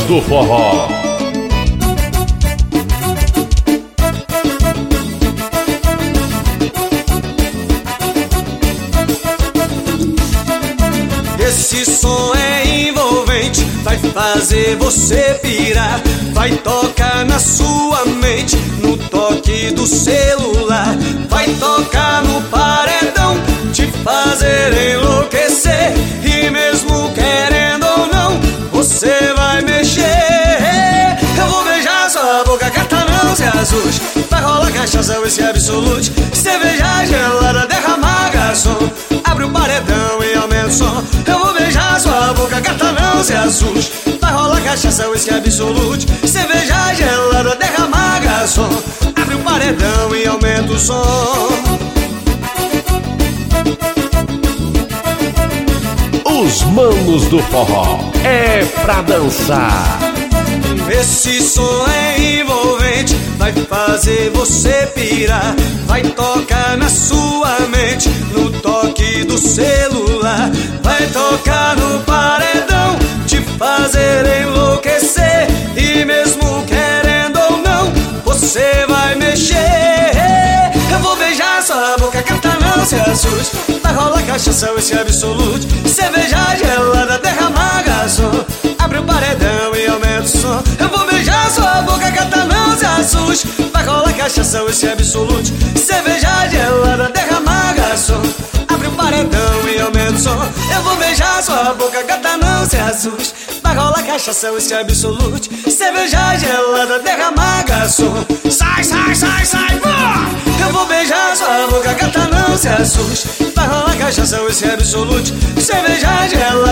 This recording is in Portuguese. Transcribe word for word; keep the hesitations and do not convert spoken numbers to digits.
do Forró. Esse som é envolvente, vai fazer você pirar, vai tocar na sua mente, no toque do celular, vai tocar no paredão, te fazer enlouquecer, e mesmo querendo ou não, você vai mexer. Eu vou beijar sua boca, gata, não se assuste, vai rolar cachaça, esse absolute, cerveja gelada, derramar garçom, abre o paredão e aumenta o som. Eu vou beijar sua boca, gata, não se assuste, vai rolar cachaça, whisky absolute, cerveja gelada, derramar garçom, abre o paredão e aumenta o som. Os manos do forró é pra dançar. Esse som é envolvente, vai fazer você pirar, vai tocar na sua mente, no toque do celular, vai tocar no paredão, te fazer enlouquecer, e mesmo querendo ou não, você vai mexer. Eu vou beijar sua boca, gata, não se assuste, vai rolar cachaça, esse absolute, cerveja gelada, derramar garçom, abre o paredão e aumenta o som. Eu vou beijar sua boca, gata, não se assuste, vai rolar cachaça, esse absolute, cerveja gelada, derramar garçom, abre o paredão e aumenta o som. Eu vou beijar sua boca, gata, não se assuste, vai rolar cachaça, esse absolute, cerveja gelada, derramar garçom. Sai, sai, sai, sai, boa! Eu vou beijar sua boca, gata, não se assuste, vai rolar cachaça, esse absolute, cerveja gelada,